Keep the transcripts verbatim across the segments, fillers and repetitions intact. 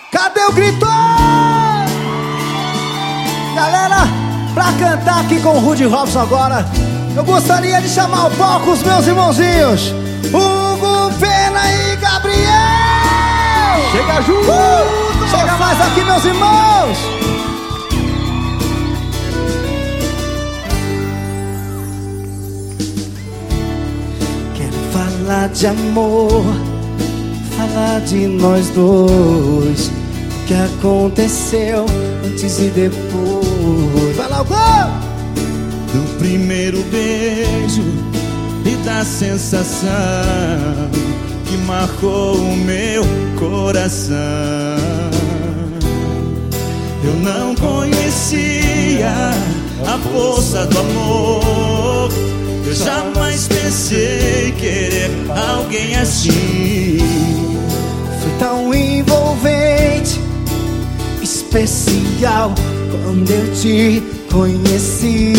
Cadê o grito? Galera, pra cantar aqui com o Rudy Robson agora, eu gostaria de chamar ao palco os meus irmãozinhos Hugo, Pena e Gabriel. Chega junto! Uh, chega mais aqui, meus irmãos. Quero falar de amor, falar de nós dois, o que aconteceu antes e depois. Vai lá, Hugo! Do primeiro beijo e da sensação que marcou o meu coração. Eu não conhecia a força do amor, eu jamais pensei querer alguém assim. Foi tão envolvente, especial quando eu te conheci.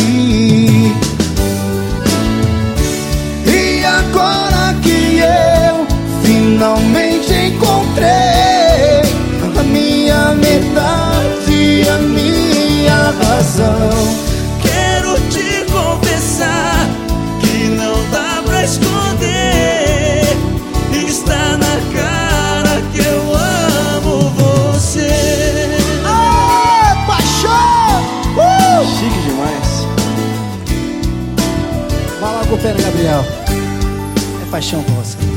E agora que eu finalmente encontrei a minha metade, a minha razão, quero te confessar que não dá pra esconder, está na cara que eu amo você. Ah, paixão! Uh! Chique demais. Vai lá, Pena e Gabriel. É paixão com vocês.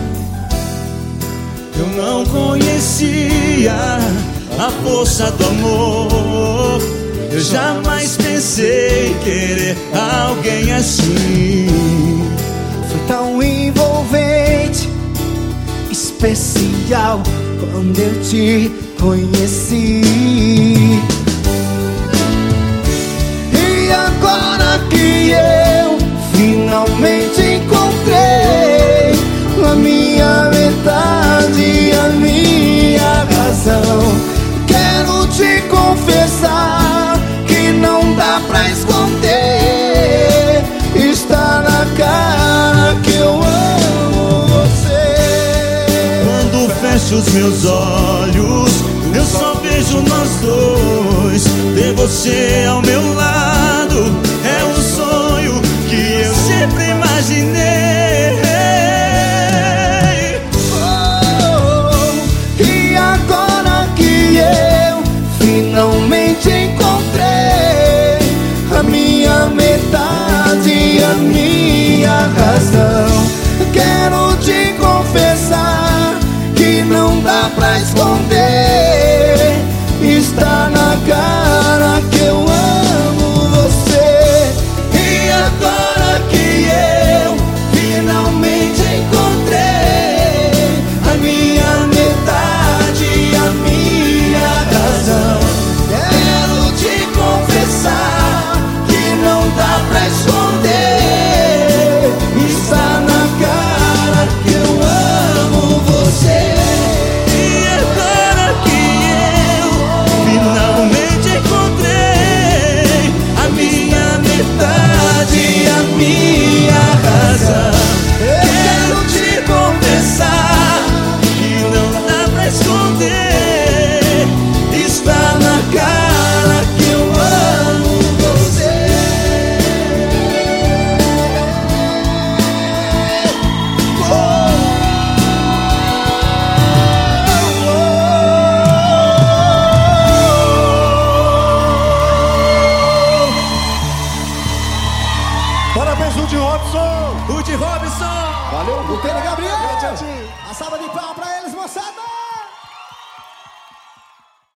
Eu não conhecia a força do amor, eu jamais pensei querer alguém assim. Foi tão envolvente, especial quando eu te conheci. E agora que eu finalmente encontrei a minha metade, a minha razão, quero te confessar que não dá pra esconder, está na cara que eu amo você. Quando fecho os meus olhos, eu só vejo nós dois. Ter você ao meu lado é um sonho que eu sempre imaginei. Oh, e agora que eu finalmente encontrei a minha metade, a minha razão, quero te confessar que não dá pra esconder, está na cara que eu amo você. E agora que eu finalmente encontrei a minha metade, a minha razão, quero te confessar que não dá pra esconder, está na cara que eu amo você. E agora que eu finalmente encontrei a minha metade, a minha razão, quero te confessar que não dá pra esconder, está na cara que eu amo você. Parabéns, Rudy Robson. Rudy Robson! Valeu, O Pena e Gabriel. Tchau, tchau. A salva de palmas pra eles, moçada.